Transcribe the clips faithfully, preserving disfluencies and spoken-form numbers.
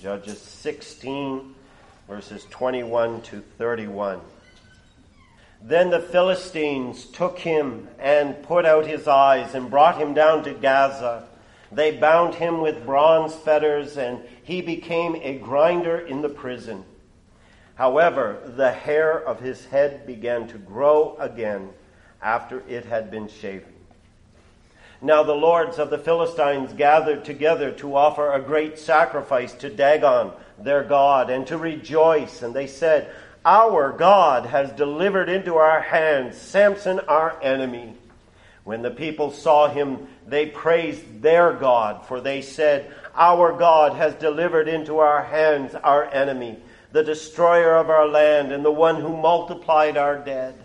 Judges sixteen, verses twenty-one to thirty-one. Then the Philistines took him and put out his eyes and brought him down to Gaza. They bound him with bronze fetters, and he became a grinder in the prison. However, the hair of his head began to grow again after it had been shaven. Now the lords of the Philistines gathered together to offer a great sacrifice to Dagon, their god, and to rejoice. And they said, "Our God has delivered into our hands Samson, our enemy." When the people saw him, they praised their God, for they said, "Our God has delivered into our hands our enemy, the destroyer of our land, and the one who multiplied our dead."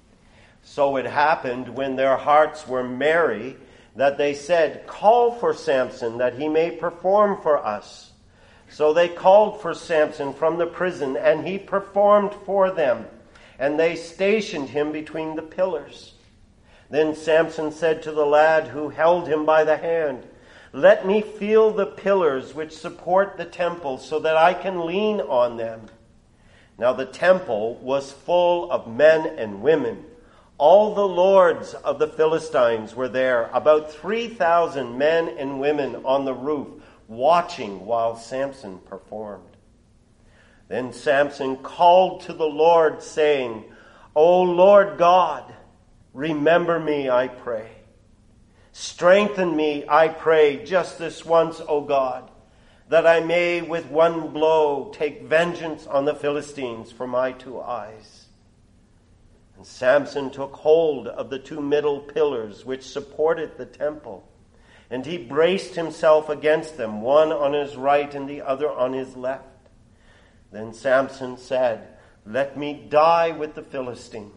So it happened, when their hearts were merry, that they said, "Call for Samson, that he may perform for us." So they called for Samson from the prison, and he performed for them, and they stationed him between the pillars. Then Samson said to the lad who held him by the hand, "Let me feel the pillars which support the temple, so that I can lean on them." Now the temple was full of men and women. All the lords of the Philistines were there, about three thousand men and women on the roof, watching while Samson performed. Then Samson called to the Lord, saying, "O Lord God, remember me, I pray. Strengthen me, I pray, just this once, O God, that I may with one blow take vengeance on the Philistines for my two eyes." And Samson took hold of the two middle pillars which supported the temple, and he braced himself against them, one on his right and the other on his left. Then Samson said, "Let me die with the Philistines."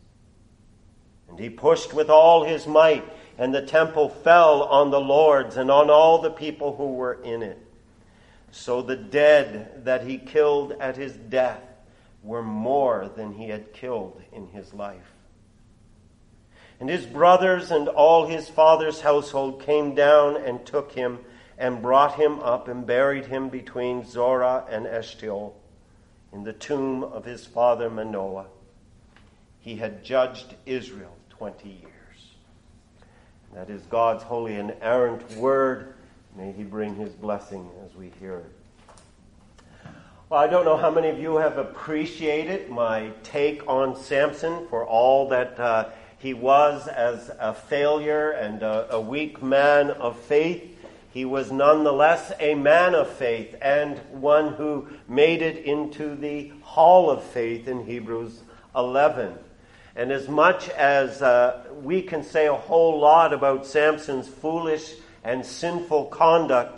And he pushed with all his might, and the temple fell on the lords and on all the people who were in it. So the dead that he killed at his death were more than he had killed in his life. And his brothers and all his father's household came down and took him and brought him up and buried him between Zorah and Eshtaol in the tomb of his father Manoah. He had judged Israel twenty years. That is God's holy and inerrant word. May he bring his blessing as we hear it. Well, I don't know how many of you have appreciated my take on Samson, for all that uh, he was as a failure and a, a weak man of faith. He was nonetheless a man of faith, and one who made it into the hall of faith in Hebrews eleven. And as much as uh, we can say a whole lot about Samson's foolish and sinful conduct,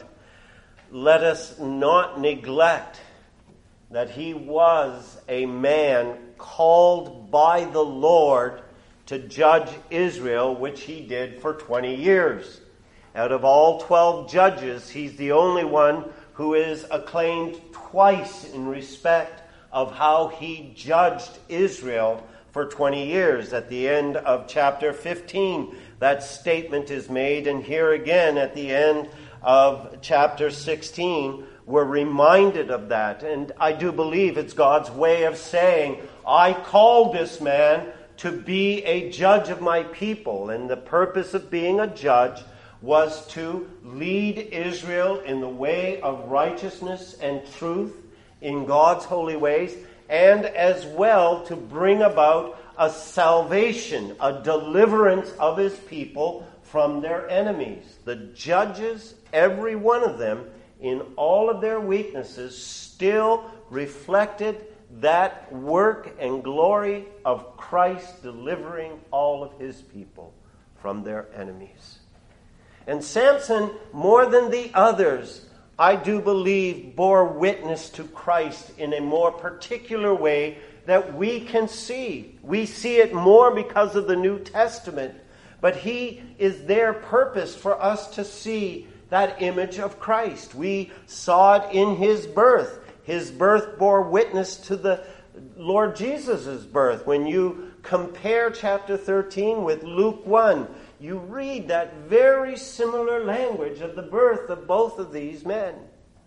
let us not neglect that he was a man called by the Lord to judge Israel, which he did for twenty years. Out of all twelve judges, he's the only one who is acclaimed twice in respect of how he judged Israel for twenty years. At the end of chapter fifteen, that statement is made, and here again at the end of chapter sixteen, we're reminded of that. And I do believe it's God's way of saying, I called this man to be a judge of my people. And the purpose of being a judge was to lead Israel in the way of righteousness and truth in God's holy ways, and as well to bring about a salvation, a deliverance of his people from their enemies. The judges, every one of them, in all of their weaknesses, still reflected that work and glory of Christ delivering all of his people from their enemies. And Samson, more than the others, I do believe, bore witness to Christ in a more particular way that we can see. We see it more because of the New Testament, but he is there purposed for us to see that image of Christ. We saw it in his birth. His birth bore witness to the Lord Jesus' birth. When you compare chapter thirteen with Luke one, you read that very similar language of the birth of both of these men.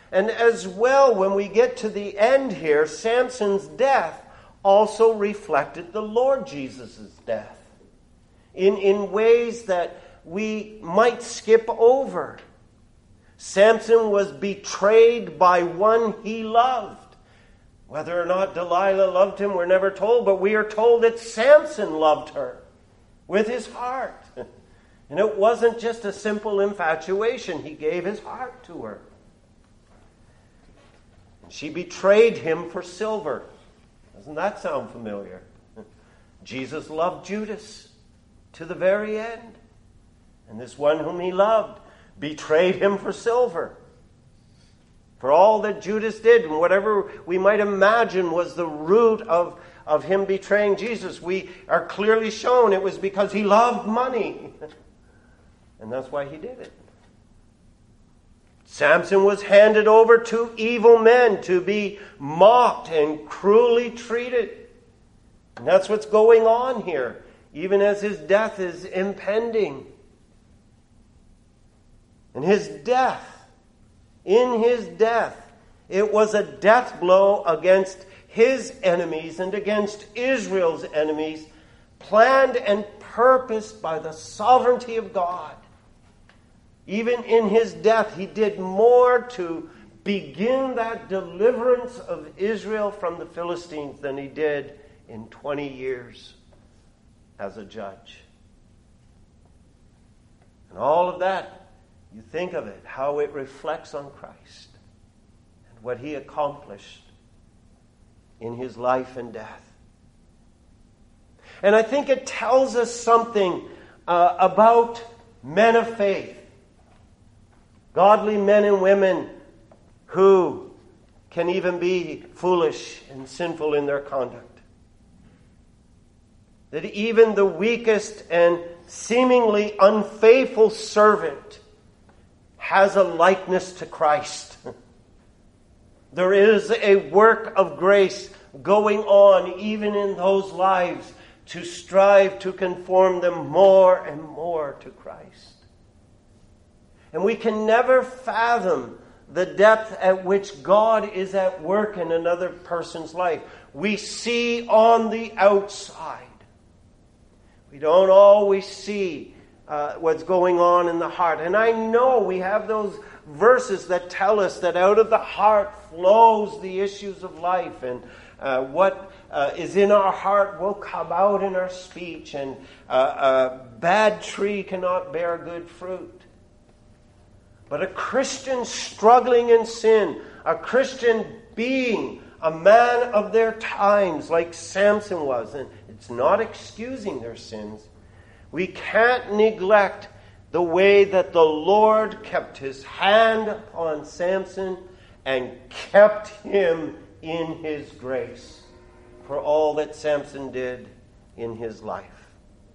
And as well, when we get to the end here, Samson's death also reflected the Lord Jesus' death in, in ways that we might skip over. Samson was betrayed by one he loved. Whether or not Delilah loved him, we're never told, but we are told that Samson loved her with his heart. And it wasn't just a simple infatuation. He gave his heart to her. She betrayed him for silver. Doesn't that sound familiar? Jesus loved Judas to the very end. And this one whom he loved betrayed him for silver. For all that Judas did, and whatever we might imagine was the root of, of him betraying Jesus, we are clearly shown it was because he loved money. And that's why he did it. Samson was handed over to evil men to be mocked and cruelly treated. And that's what's going on here, even as his death is impending. And his death, in his death, it was a death blow against his enemies and against Israel's enemies, planned and purposed by the sovereignty of God. Even in his death, he did more to begin that deliverance of Israel from the Philistines than he did in twenty years as a judge. And all of that, you think of it, how it reflects on Christ and what he accomplished in his life and death. And I think it tells us something uh, about men of faith. Godly men and women who can even be foolish and sinful in their conduct. That even the weakest and seemingly unfaithful servant has a likeness to Christ. There is a work of grace going on even in those lives to strive to conform them more and more to Christ. And we can never fathom the depth at which God is at work in another person's life. We see on the outside. We don't always see uh, what's going on in the heart. And I know we have those verses that tell us that out of the heart flows the issues of life. And uh, what uh, is in our heart will come out in our speech. And uh, a bad tree cannot bear good fruit. But a Christian struggling in sin, a Christian being a man of their times like Samson was, and it's not excusing their sins, we can't neglect the way that the Lord kept his hand upon Samson and kept him in his grace for all that Samson did in his life.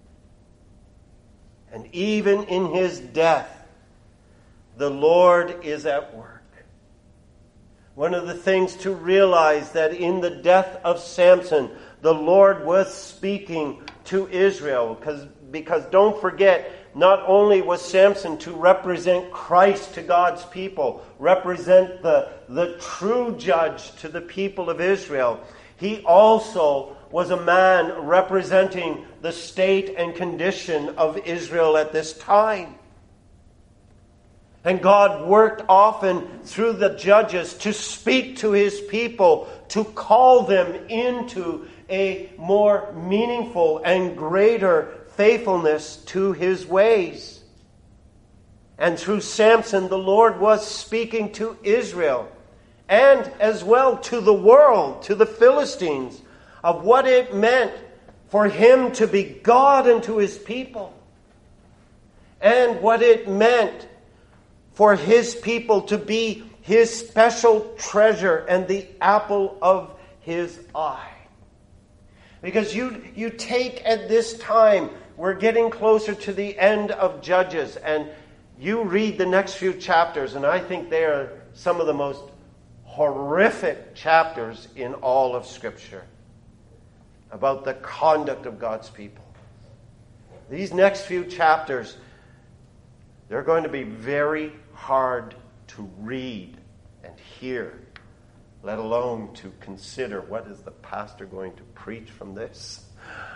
And even in his death, the Lord is at work. One of the things to realize that in the death of Samson, the Lord was speaking to Israel. Because, because don't forget, not only was Samson to represent Christ to God's people, represent the, the true judge to the people of Israel, he also was a man representing the state and condition of Israel at this time. And God worked often through the judges to speak to his people, to call them into a more meaningful and greater faithfulness to his ways. And through Samson, the Lord was speaking to Israel and as well to the world, to the Philistines, of what it meant for him to be God unto his people, and what it meant for his people to be his special treasure and the apple of his eye. Because you, you take at this time, we're getting closer to the end of Judges, and you read the next few chapters, and I think they are some of the most horrific chapters in all of Scripture about the conduct of God's people. These next few chapters, they're going to be very hard to read and hear, let alone to consider what is the pastor going to preach from this.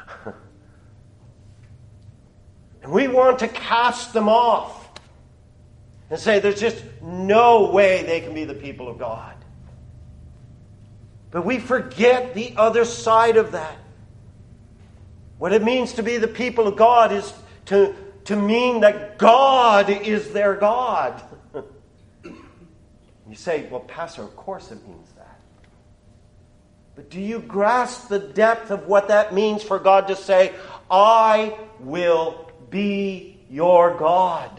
And we want to cast them off and say there's just no way they can be the people of God. But we forget the other side of that. What it means to be the people of God is to, to mean that God is their God. You say, well, Pastor, of course it means that. But do you grasp the depth of what that means for God to say, I will be your God?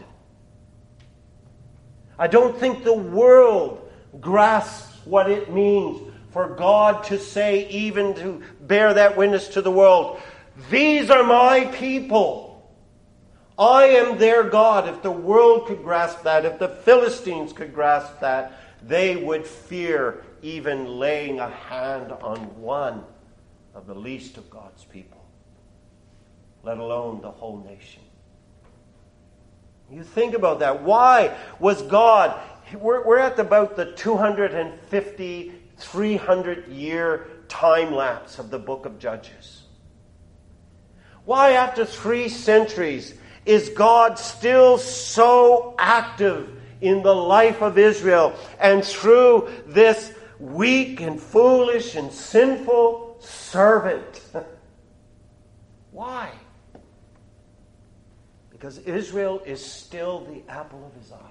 I don't think the world grasps what it means for God to say, even to bear that witness to the world, these are my people. I am their God. If the world could grasp that, if the Philistines could grasp that, they would fear even laying a hand on one of the least of God's people, let alone the whole nation. You think about that. Why was God, we're, we're at about the two hundred fifty, three hundred year time lapse of the book of Judges. Why, after three centuries, is God still so active in the life of Israel and through this weak and foolish and sinful servant? Why? Because Israel is still the apple of his eye.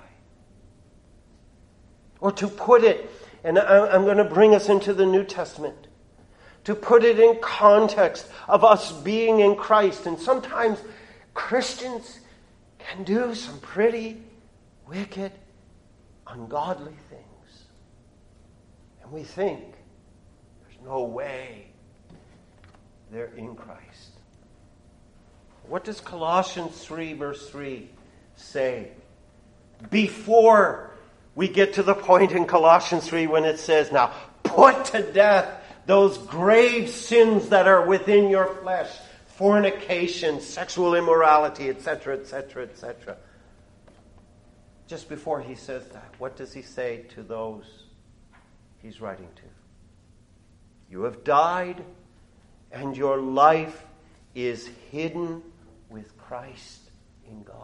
Or to put it, and I'm going to bring us into the New Testament, to put it in context of us being in Christ. And sometimes Christians can do some pretty wicked, ungodly things. And we think there's no way they're in Christ. What does Colossians three verse three say? Before we get to the point in Colossians three when it says, now put to death those grave sins that are within your flesh, fornication, sexual immorality, et cetera, et cetera, et cetera. Just before he says that, what does he say to those he's writing to? You have died, and your life is hidden with Christ in God.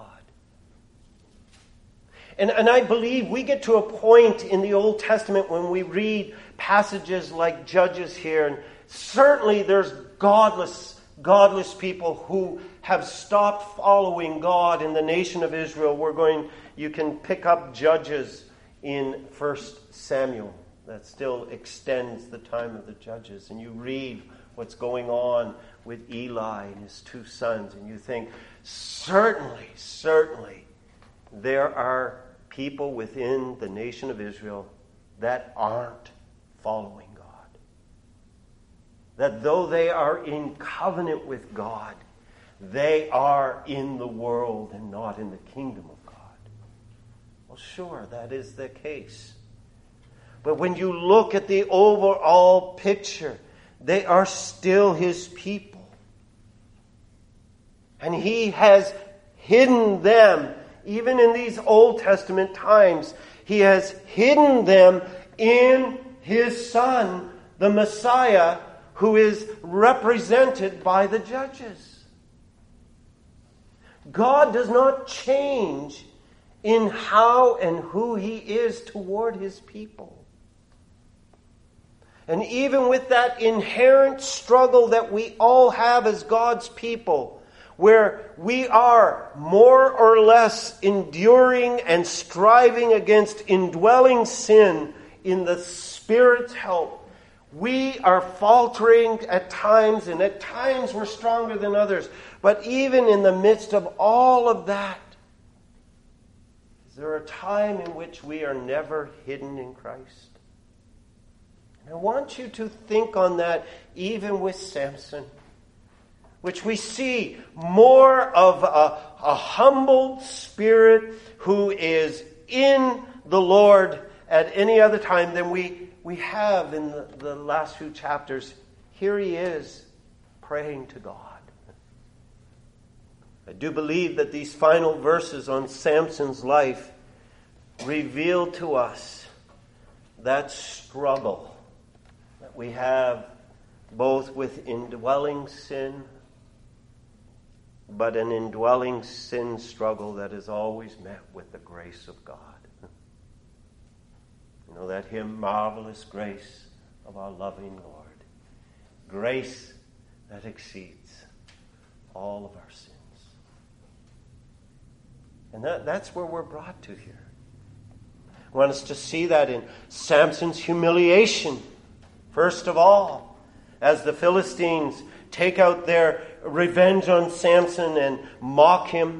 And, and I believe we get to a point in the Old Testament when we read passages like Judges here, and certainly there's godless, godless people who have stopped following God in the nation of Israel. We're going, you can pick up Judges in First Samuel. That still extends the time of the Judges. And you read what's going on with Eli and his two sons, and you think, certainly, certainly, there are people within the nation of Israel that aren't following God. That though they are in covenant with God, they are in the world and not in the kingdom of God. Well, sure, that is the case. But when you look at the overall picture, they are still his people. And he has hidden them, even in these Old Testament times, he has hidden them in his Son, the Messiah, who is represented by the judges. God does not change in how and who he is toward his people. And even with that inherent struggle that we all have as God's people, where we are more or less enduring and striving against indwelling sin in the Spirit's help, we are faltering at times, and at times we're stronger than others. But even in the midst of all of that, is there a time in which we are never hidden in Christ? And I want you to think on that even with Samson, which we see more of a, a humble spirit who is in the Lord at any other time than we, we have in the, the last few chapters. Here he is praying to God. I do believe that these final verses on Samson's life reveal to us that struggle that we have both with indwelling sin, but an indwelling sin struggle that is always met with the grace of God. You know that hymn, Marvelous Grace of Our Loving Lord. Grace that exceeds all of our sins. And that, that's where we're brought to here. I want us to see that in Samson's humiliation, first of all, as the Philistines take out their revenge on Samson and mock him.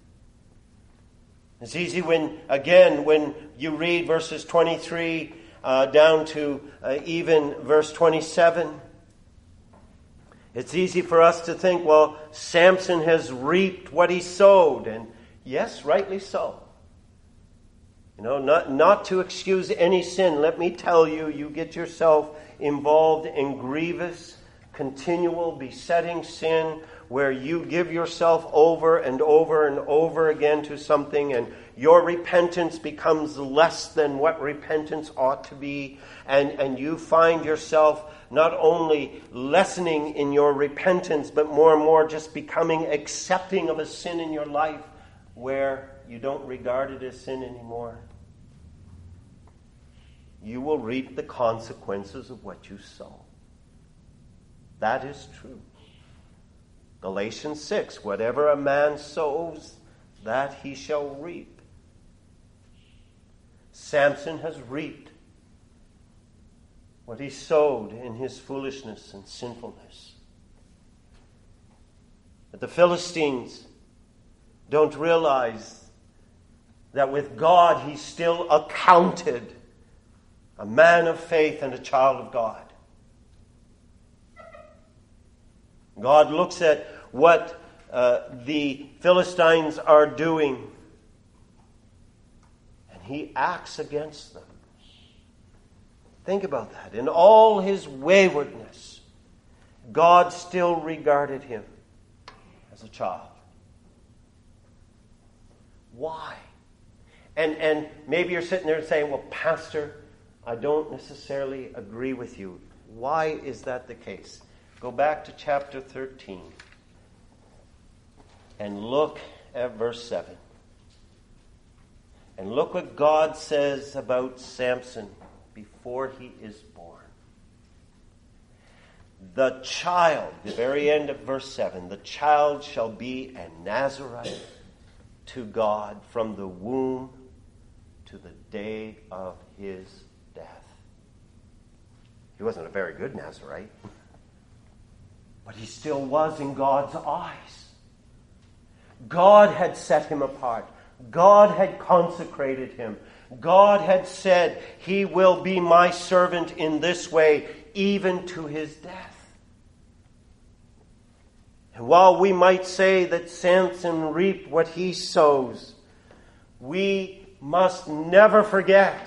It's easy when, again, when you read verses twenty-three uh, down to uh, even verse twenty-seven. It's easy for us to think, well, Samson has reaped what he sowed. And yes, rightly so. You know, not, not to excuse any sin. Let me tell you, you get yourself involved in grievous, continual, besetting sin where you give yourself over and over and over again to something, and your repentance becomes less than what repentance ought to be, and, and you find yourself not only lessening in your repentance, but more and more just becoming accepting of a sin in your life where you don't regard it as sin anymore. You will reap the consequences of what you sow. That is true. Galatians six, whatever a man sows, that he shall reap. Samson has reaped what he sowed in his foolishness and sinfulness. But the Philistines don't realize that with God he's still accounted a man of faith and a child of God. God looks at what uh, the Philistines are doing, and he acts against them. Think about that. In all his waywardness, God still regarded him as a child. Why? And, and maybe you're sitting there saying, well, Pastor, I don't necessarily agree with you. Why is that the case? Go back to chapter thirteen and look at verse seven. And look what God says about Samson before he is born. The child, the very end of verse seven, the child shall be a Nazarite to God from the womb to the day of his death. He wasn't a very good Nazarite, but he still was in God's eyes. God had set him apart. God had consecrated him. God had said, he will be my servant in this way, even to his death. And while we might say that Samson reaped what he sows, we must never forget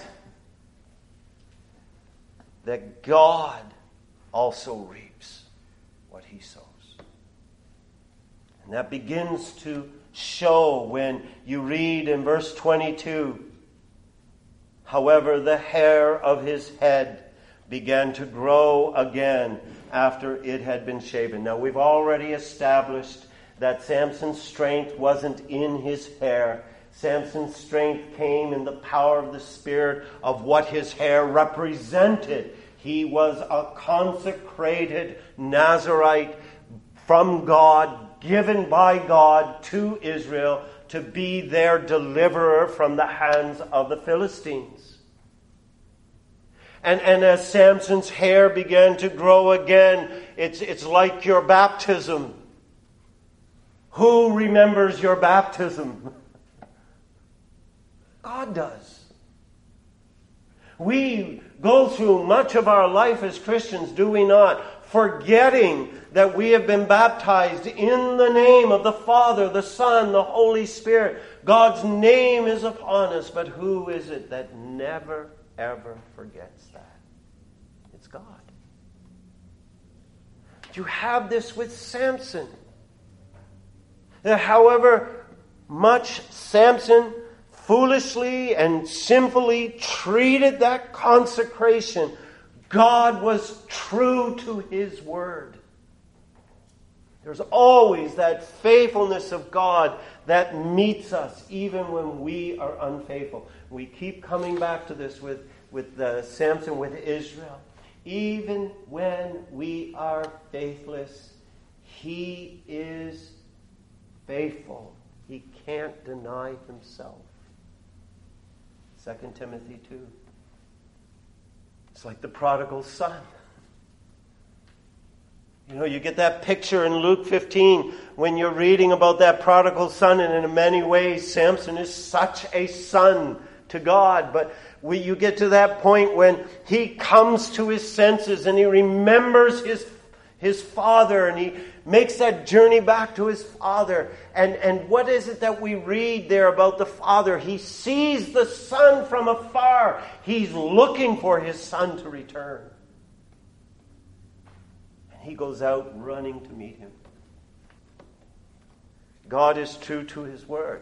that God also reaps what he sows. And that begins to show when you read in verse twenty-two, however, the hair of his head began to grow again after it had been shaven. Now, we've already established that Samson's strength wasn't in his hair. Samson's strength came in the power of the Spirit of what his hair represented. He was a consecrated Nazarite from God, given by God to Israel to be their deliverer from the hands of the Philistines. And, and as Samson's hair began to grow again, it's, it's like your baptism. Who remembers your baptism? God does. We go through much of our life as Christians, do we not? Forgetting that we have been baptized in the name of the Father, the Son, the Holy Spirit. God's name is upon us, but who is it that never, ever forgets that? It's God. You have this with Samson. That however much Samson foolishly and sinfully treated that consecration, God was true to his word. There's always that faithfulness of God that meets us even when we are unfaithful. We keep coming back to this with, with uh, Samson, with Israel. Even when we are faithless, he is faithful. He can't deny himself. Second Timothy two. It's like the prodigal son. You know, you get that picture in Luke fifteen when you're reading about that prodigal son, and in many ways Samson is such a son to God. But we, you get to that point when he comes to his senses and he remembers his his father, and he makes that journey back to his father. And, and what is it that we read there about the father? He sees the son from afar. He's looking for his son to return. And he goes out running to meet him. God is true to his word.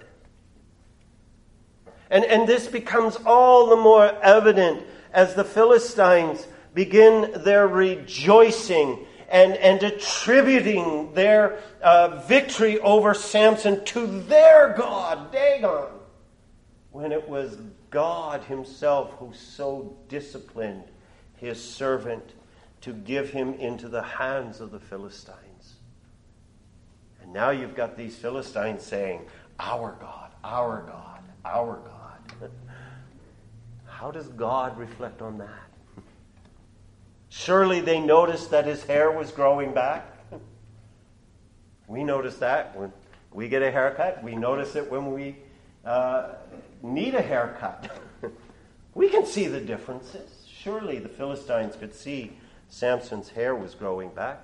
And, and this becomes all the more evident as the Philistines begin their rejoicing and, and attributing their uh, victory over Samson to their God, Dagon, when it was God himself who so disciplined his servant to give him into the hands of the Philistines. And now you've got these Philistines saying, our God, our God, our God. How does God reflect on that? Surely they noticed that his hair was growing back. We notice that when we get a haircut. We notice it when we uh, need a haircut. We can see the differences. Surely the Philistines could see Samson's hair was growing back.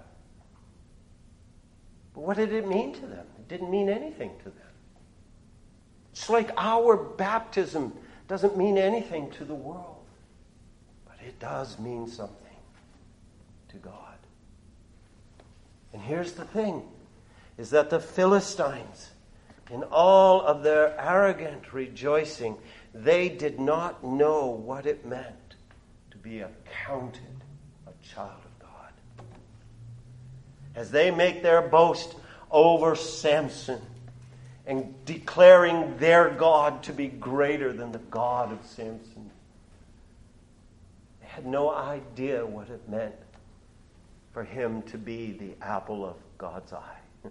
But what did it mean to them? It didn't mean anything to them. It's like our baptism doesn't mean anything to the world. But it does mean something to God. And here's the thing, is that the Philistines, in all of their arrogant rejoicing, they did not know what it meant to be accounted a child of God. As they make their boast over Samson and declaring their God to be greater than the God of Samson, they had no idea what it meant for him to be the apple of God's eye.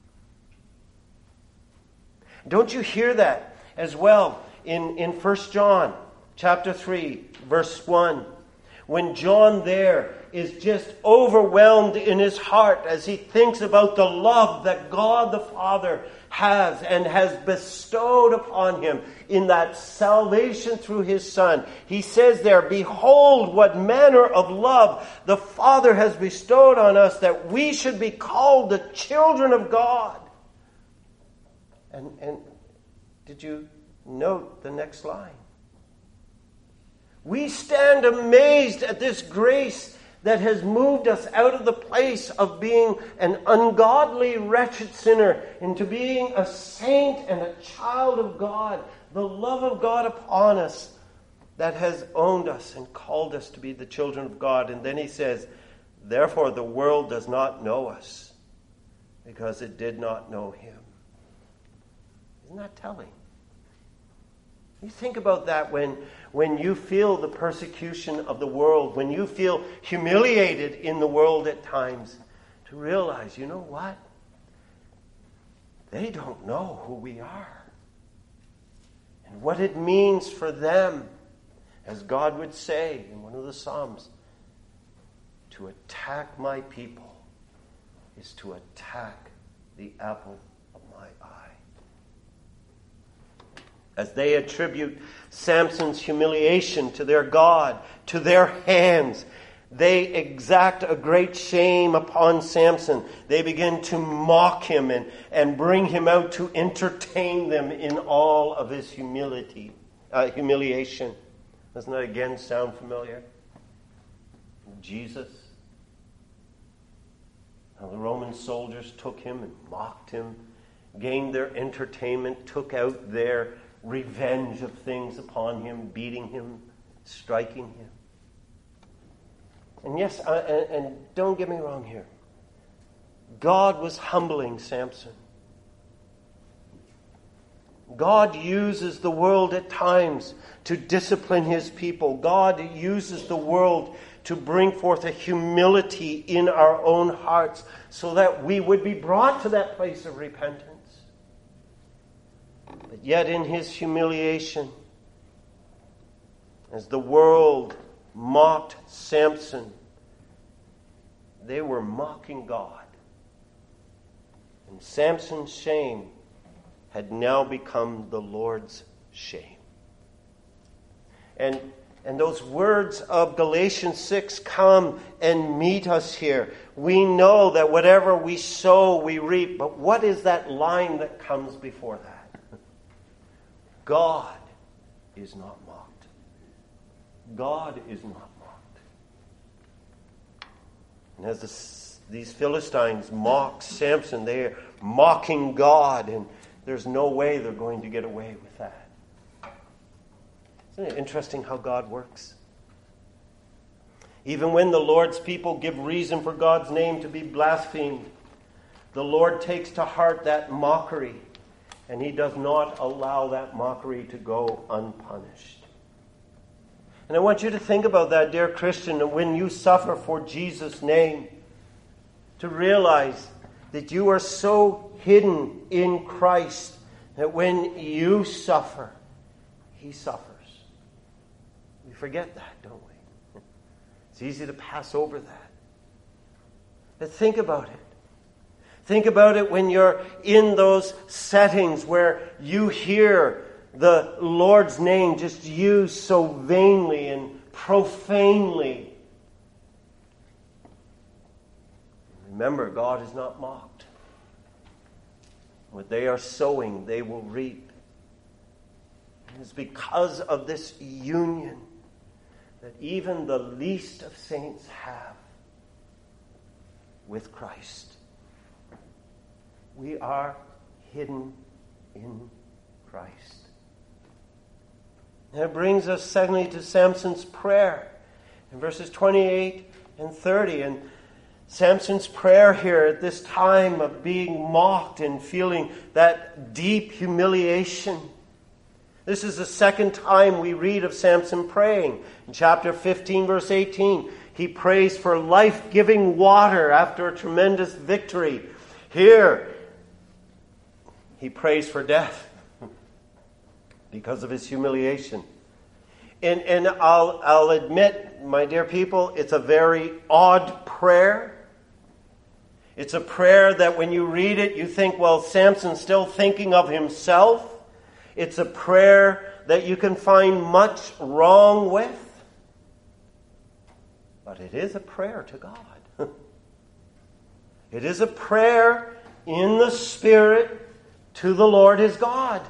Don't you hear that as well in, in First John chapter three, verse one? When John there is just overwhelmed in his heart as he thinks about the love that God the Father has and has bestowed upon him in that salvation through his Son. He says there, behold what manner of love the Father has bestowed on us, that we should be called the children of God. And, and did you note the next line? We stand amazed at this grace that has moved us out of the place of being an ungodly, wretched sinner into being a saint and a child of God. The love of God upon us that has owned us and called us to be the children of God. And then he says, therefore the world does not know us because it did not know him. Isn't that telling? You think about that when, when you feel the persecution of the world, when you feel humiliated in the world at times, to realize, you know what? They don't know who we are. And what it means for them, as God would say in one of the Psalms, to attack my people is to attack the apple of my eye. As they attribute Samson's humiliation to their God, to their hands, they exact a great shame upon Samson. They begin to mock him and, and bring him out to entertain them in all of his humility, uh, humiliation. Doesn't that again sound familiar? Jesus. Now the Roman soldiers took him and mocked him, gained their entertainment, took out their revenge of things upon him, beating him, striking him. And yes, I, and, and don't get me wrong here. God was humbling Samson. God uses the world at times to discipline his people. God uses the world to bring forth a humility in our own hearts so that we would be brought to that place of repentance. But yet in his humiliation, as the world mocked Samson, they were mocking God. And Samson's shame had now become the Lord's shame. And, and those words of Galatians six come and meet us here. We know that whatever we sow, we reap. But what is that line that comes before that? God is not mocked. God is not mocked. And as the, these Philistines mock Samson, they are mocking God, and there's no way they're going to get away with that. Isn't it interesting how God works? Even when the Lord's people give reason for God's name to be blasphemed, the Lord takes to heart that mockery, and he does not allow that mockery to go unpunished. And I want you to think about that, dear Christian, and when you suffer for Jesus' name, to realize that you are so hidden in Christ that when you suffer, he suffers. We forget that, don't we? It's easy to pass over that. But think about it. Think about it when you're in those settings where you hear the Lord's name just used so vainly and profanely. Remember, God is not mocked. What they are sowing, they will reap. And it's because of this union that even the least of saints have with Christ. We are hidden in Christ. And it brings us secondly to Samson's prayer in verses twenty-eight and thirty. And Samson's prayer here at this time of being mocked and feeling that deep humiliation. This is the second time we read of Samson praying. In chapter fifteen, verse eighteen, he prays for life-giving water after a tremendous victory. Here, he prays for death because of his humiliation. And, and I'll, I'll admit, my dear people, it's a very odd prayer. It's a prayer that when you read it, you think, well, Samson's still thinking of himself. It's a prayer that you can find much wrong with. But it is a prayer to God. It is a prayer in the Spirit to the Lord his God.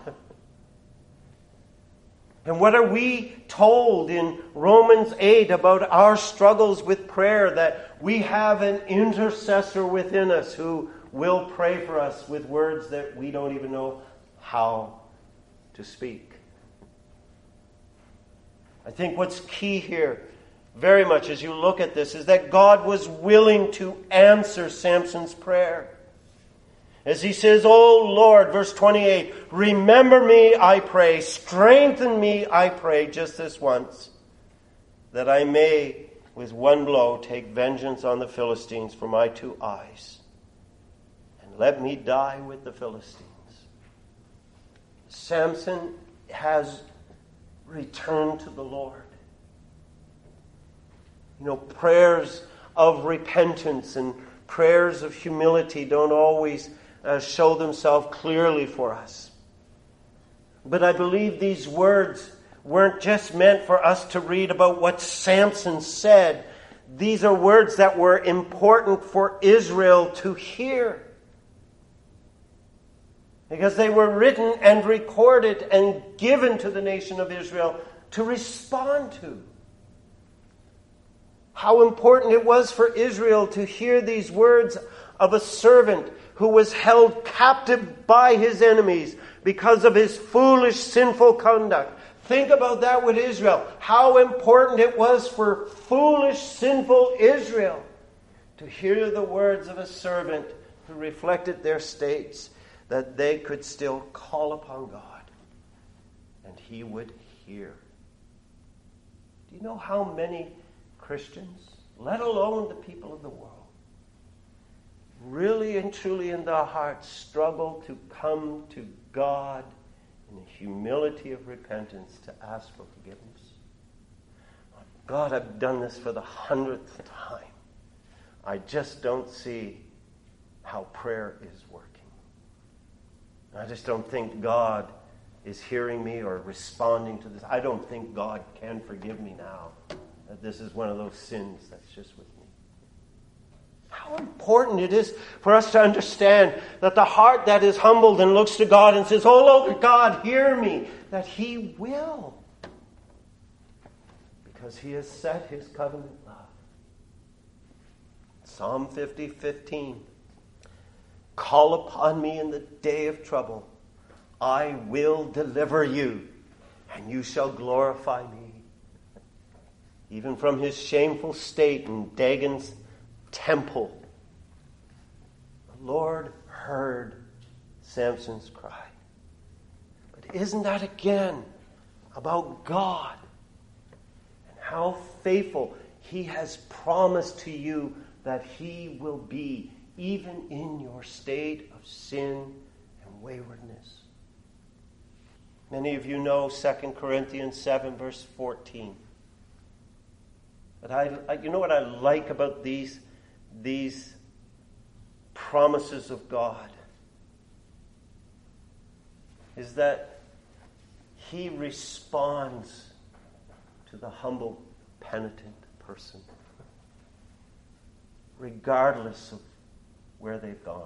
And what are we told in Romans eight about our struggles with prayer? That we have an intercessor within us who will pray for us with words that we don't even know how to speak. I think what's key here, very much as you look at this, is that God was willing to answer Samson's prayer. As he says, "O Lord," verse twenty-eight, "remember me, I pray, strengthen me, I pray, just this once, that I may with one blow take vengeance on the Philistines for my two eyes, and let me die with the Philistines." Samson has returned to the Lord. You know, prayers of repentance and prayers of humility don't always uh, show themselves clearly for us. But I believe these words weren't just meant for us to read about what Samson said. These are words that were important for Israel to hear, because they were written and recorded and given to the nation of Israel to respond to. How important it was for Israel to hear these words of a servant who was held captive by his enemies because of his foolish, sinful conduct. Think about that with Israel. How important it was for foolish, sinful Israel to hear the words of a servant who reflected their states, that they could still call upon God and he would hear. Do you know how many Christians, let alone the people of the world, really and truly in their hearts struggle to come to God in the humility of repentance to ask for forgiveness? God, I've done this for the hundredth time. I just don't see how prayer is working. I just don't think God is hearing me or responding to this. I don't think God can forgive me now, that this is one of those sins that's just with me. How important it is for us to understand that the heart that is humbled and looks to God and says, "Oh Lord God, hear me," that he will. Because he has set his covenant love. Psalm fifty fifteen. Call upon me in the day of trouble. I will deliver you, and you shall glorify me. Even from his shameful state in Dagon's temple, the Lord heard Samson's cry. But isn't that again about God and how faithful he has promised to you that he will be even in your state of sin and waywardness? Many of you know Second Corinthians seven, verse fourteen. But I, I, you know what I like about these, these promises of God? Is that he responds to the humble, penitent person, regardless of where they've gone.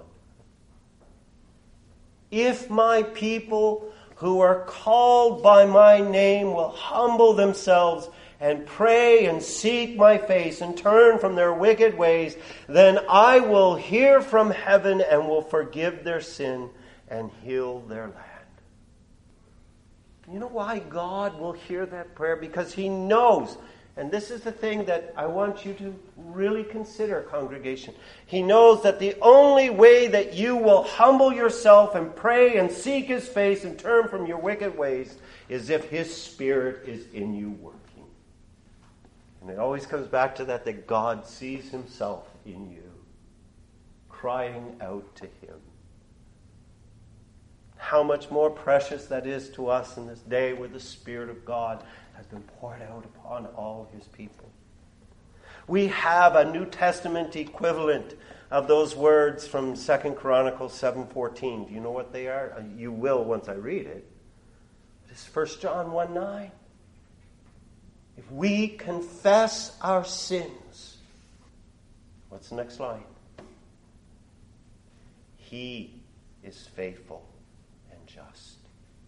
If my people who are called by my name will humble themselves and pray and seek my face and turn from their wicked ways, then I will hear from heaven and will forgive their sin and heal their land. You know why God will hear that prayer? Because he knows, and this is the thing that I want you to really consider, congregation. He knows that the only way that you will humble yourself and pray and seek his face and turn from your wicked ways is if his Spirit is in you working. And it always comes back to that, that God sees himself in you, crying out to him. How much more precious that is to us in this day where the Spirit of God has been poured out upon all his people. We have a New Testament equivalent of those words from Second Chronicles seven fourteen. Do you know what they are? You will once I read it. It's First John one nine. If we confess our sins, what's the next line? He is faithful and just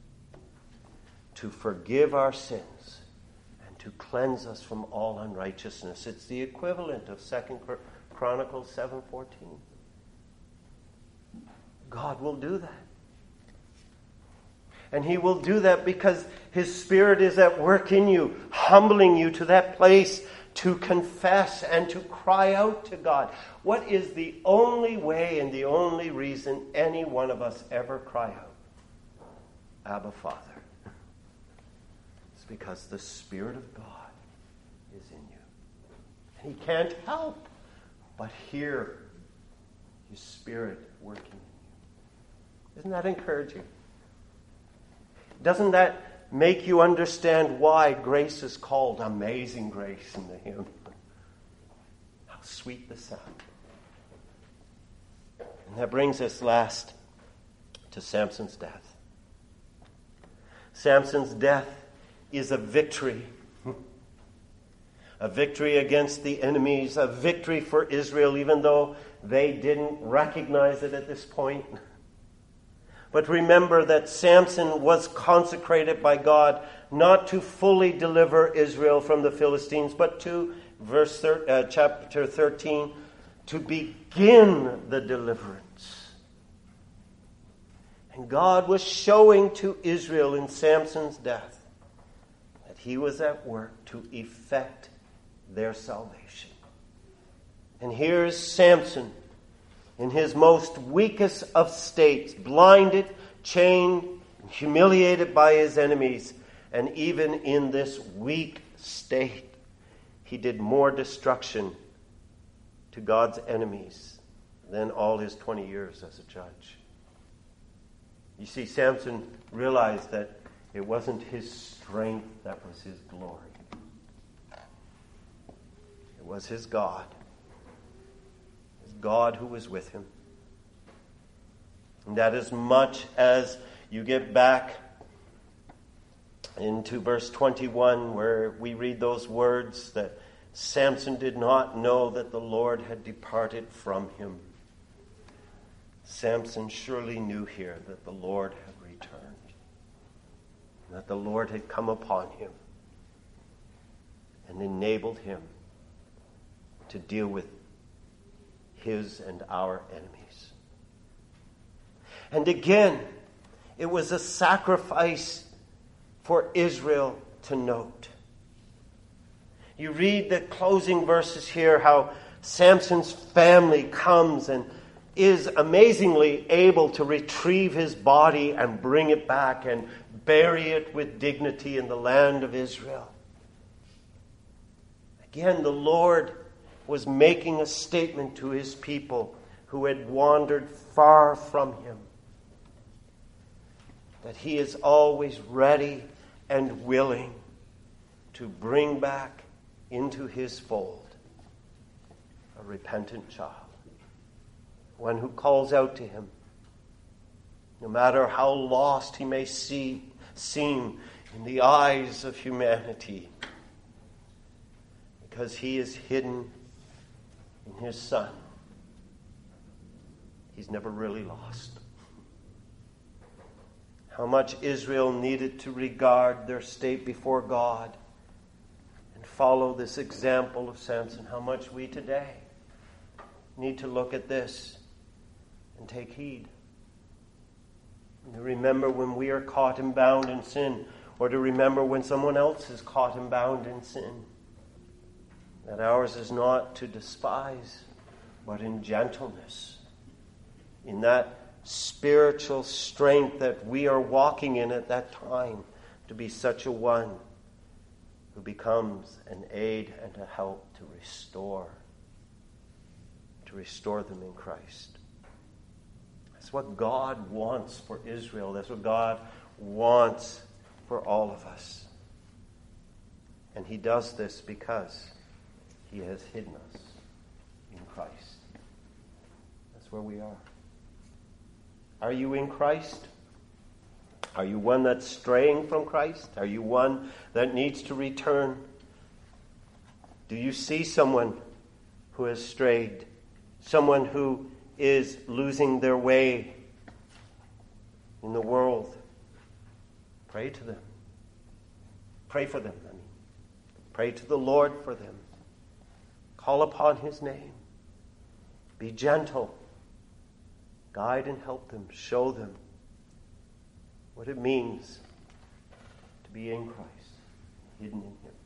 to forgive our sins and to cleanse us from all unrighteousness. It's the equivalent of Second Chronicles seven fourteen. God will do that. And he will do that because his Spirit is at work in you, humbling you to that place to confess and to cry out to God. What is the only way and the only reason any one of us ever cry out? Abba, Father. It's because the Spirit of God is in you. And he can't help but hear his Spirit working in you. Isn't that encouraging? Doesn't that make you understand why grace is called Amazing Grace in the hymn? How sweet the sound. And that brings us last to Samson's death. Samson's death is a victory. A victory against the enemies, a victory for Israel, even though they didn't recognize it at this point. But remember that Samson was consecrated by God not to fully deliver Israel from the Philistines, but to, verse thir- uh, chapter thirteen, to begin the deliverance And God was showing to Israel in Samson's death that he was at work to effect their salvation. And here's Samson in his most weakest of states, blinded, chained, humiliated by his enemies. And even in this weak state, he did more destruction to God's enemies than all his twenty years as a judge. You see, Samson realized that it wasn't his strength that was his glory. It was his God. His God who was with him. And that as much as you get back into verse twenty-one, where we read those words that Samson did not know that the Lord had departed from him. Samson surely knew here that the Lord had returned, that the Lord had come upon him and enabled him to deal with his and our enemies. And again, it was a sacrifice for Israel to note. You read the closing verses here, how Samson's family comes and is amazingly able to retrieve his body and bring it back and bury it with dignity in the land of Israel. Again, the Lord was making a statement to his people who had wandered far from him, that he is always ready and willing to bring back into his fold a repentant child, one who calls out to him, no matter how lost he may see, seem in the eyes of humanity, because he is hidden in his Son. He's never really lost. How much Israel needed to regard their state before God and follow this example of Samson. How much we today need to look at this and take heed. And to remember when we are caught and bound in sin, or to remember when someone else is caught and bound in sin, that ours is not to despise, but in gentleness, in that spiritual strength that we are walking in at that time, to be such a one who becomes an aid and a help to restore, to restore them in Christ. That's what God wants for Israel. That's what God wants for all of us. And he does this because he has hidden us in Christ. That's where we are. Are you in Christ? Are you one that's straying from Christ? Are you one that needs to return? Do you see someone who has strayed? Someone who is losing their way in the world? Pray to them. Pray for them, I mean. Pray to the Lord for them. Call upon his name. Be gentle. Guide and help them. Show them what it means to be in Christ, hidden in him.